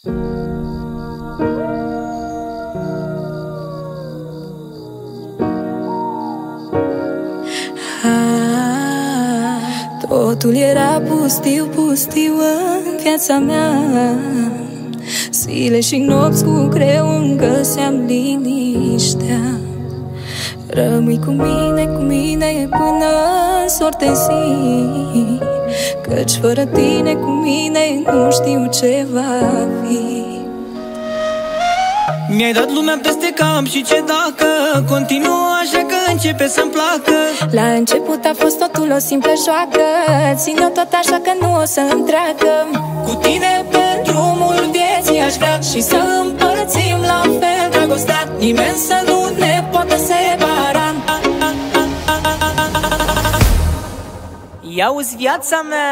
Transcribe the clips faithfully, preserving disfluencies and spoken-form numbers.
Totul era pustiu, pustiu în viața mea. Zile și nopți cu greu îmi găseam liniștea. Rămâi cu mine, cu mine până în sorte zi, căci fără tine cu mine nu știu ce va fi. Mi-ai dat lumea peste cap și ce dacă continuă așa că începe să-mi placă. La început a fost totul o simplă joacă, țin-o tot așa că nu o să-mi treacă. Cu tine pe drumul vieții aș vrea și să împărțim la fel dragostea. Nimeni să nu ne poată separa. Ia-uzi viața mea,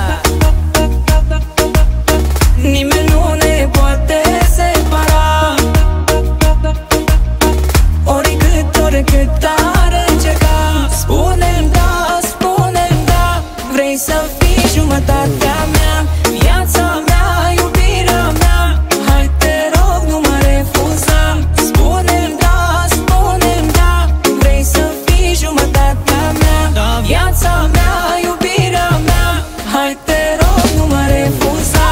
nimeni nu ne poate separa. Oricât, oricât ar încerca, spune-mi da, spune-mi da. Vrei să fii jumătatea mea, viața mea, iubirea mea. Hai te rog, nu mă refuza. Spune-mi da, spune-mi da. Vrei să fii jumătatea mea, viața mea, iubirea mea. Hai te rog, nu mă refuza.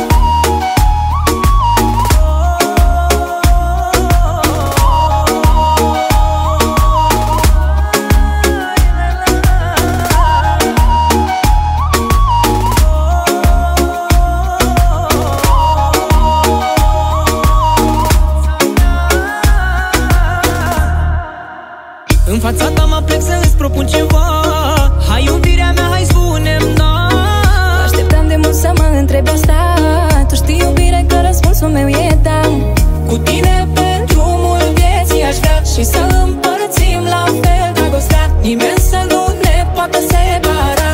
în fața ta mă plec să-ți propun ceva. Hai iubirea mea, hai spune-mi da. Așteptam de mult să mă întrebi asta. Tu știi iubire că răspunsul meu e da. Cu tine pe drumul vieții aș vrea și să împărțim la fel dragostea. Nimeni să nu ne poată separa.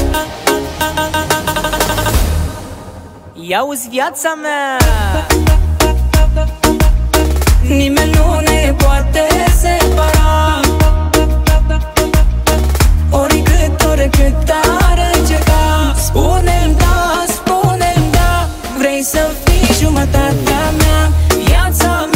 Ia-uzi viața mea, nimeni nu ne poate separa. Oricât, oricât ar încerca, spune-mi da, spune-mi da. Vrei să fii jumătatea mea, viața mea.